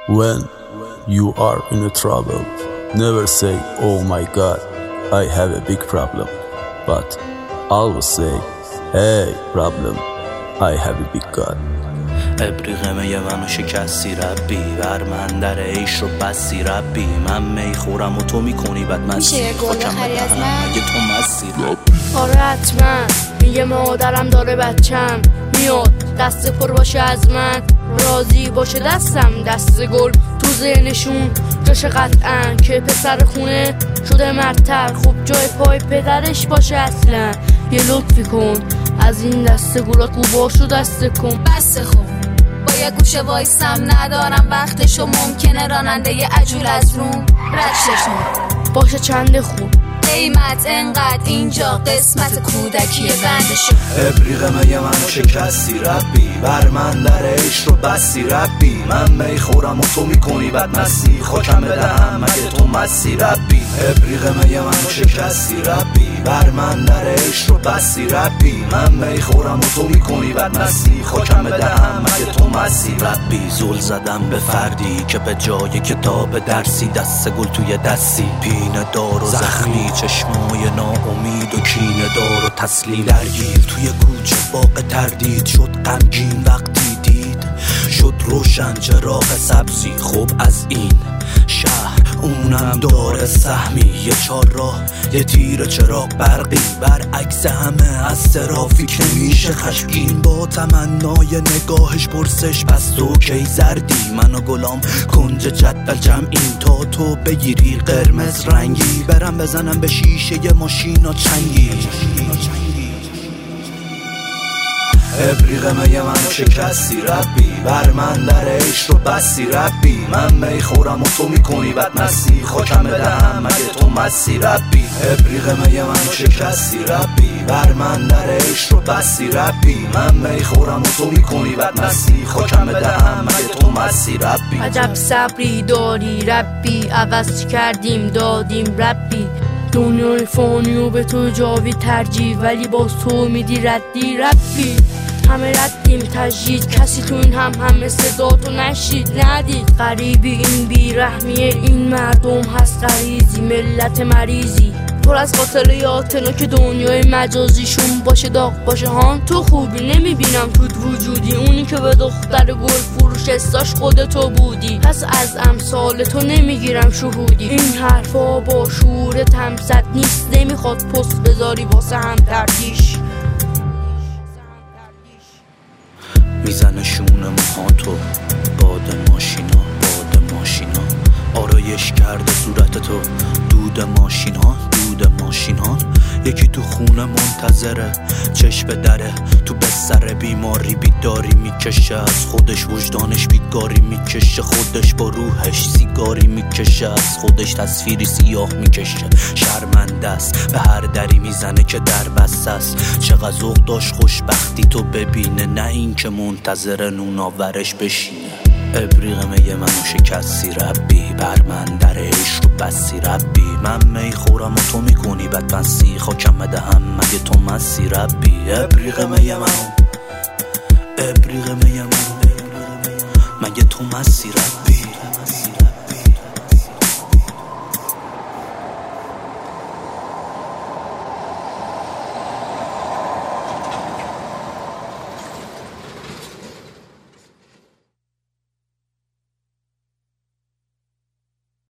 When you are in a trouble, never say, oh my God, I have a big problem, but always say, hey problem, I have a big God. ابریق می منو شکستی ربی، بر من در عیش رو بستی ربی. من می خورم و تو میکنی بد مستی، خاکم بدهم اگه تو مستی ربی. آره حتما میگه مادرم داره بچم میاد دست پر باشه از من، راضی باشه دستم دست گل تو ذهنشون جاشه قطعا که پسر خونه شده مرتر. خب جای پای پدرش باشه اصلا. یه لطفی کن از این دست گلات باشو دست کن. بس خوب با یه گوشه وایسم ندارم وقتشو، ممکنه راننده یه عجول از روم ردششون باشه چند خوب قیمت انقدر اینجا قسمت کودکی بنده شد. ابریق می منو شکستی ربی، بر من در عیش رو بستی ربی. من می خورم و تو میکنی بد مستی، خاکم بدهم اگه تو مستی ربی. ابریق می منو شکستی ربی، بر من در عیش رو بستی ربی. من می خورم و تو میکنی بد مستی، خاکم بدهم اگه تو مستی ربی. زل زدم به فردی که به جای کتاب درسی دست گل توی دستی، پینه دار و زخمی، چشمای ناامید و کینه دار و تسلیم. درگیر توی کوچه باغ تردید شد غمگین وقتی دید شد روشن چراغ سبزی. خب از این شهر اونم داره سهمی، یه چهارراه یه تیر چراغ برقی، برعکس همه از ترافیک نمیشه خشمگین. با تمنای نگاهش پرسش پس تو کی زردی، من و گلام کنج جدول جمعیم تا تو بگیری قرمز رنگی. برم بزنم به شیشه ی ماشینا چنگی. ابریق می منو شکستی ربی، بر من در عیش رو بستی ربی. من می خورم و تو میکنی بد مستی، خاکم بدهم اگه تو مستی ربی. ابریق می منو شکستی ربی، بر من در عیش رو بستی ربی. من می خورم و تو میکنی بد مستی، خاکم بدهم اگه تو مستی ربی. عجب صبری داری ربی، عوض کردیم دادیم ربی. دنیای فانیو به تو جاوی ترجیح، ولی باز تو میدی ردی ربی. همه ردیم تجدید، کسی تو این همه صداتو نشید ندید. غریبی این بیرحمیه این مردم هست غریزی، ملت مریضی پر از خاطریاتنا که دنیای مجازیشون باشه داغ باشه هان. تو خوبی نمیبینم توت وجودی، اونی که به دختر گل فروش استاش خودتو بودی، پس از امثال تو نمیگیرم شهودی. این حرفا با شعور تمسد نیست، نمیخواد پست بذاری واسه هم تردیش. میزنه شونه موهاتو باد ماشینا، باد ماشینا آرایش کرده صورت تو، دود ماشینا، دود ماشینا. یکی تو خونه منتظره چشم دره، تو بستر بیماری بیداری میکشه از خودش، وجدانش بیگاری میکشه خودش، با روحش سیگاری میکشه از خودش، تصویری سیاه میکشه شرمنده است. به هر دری میزنه که در بسته است. چقدر ذوق داشت خوشبختی تو ببینه، نه این که منتظر نوناورش بشینه. ابریق می منو شکستی ربی، بر من در عیش رو بستی ربی. من می خورم و تو میکنی بد مستی، خاکم بدهم مگه تو مستی ربی. ابریق می منو، ابریق می منو مگه تو مستی ربی.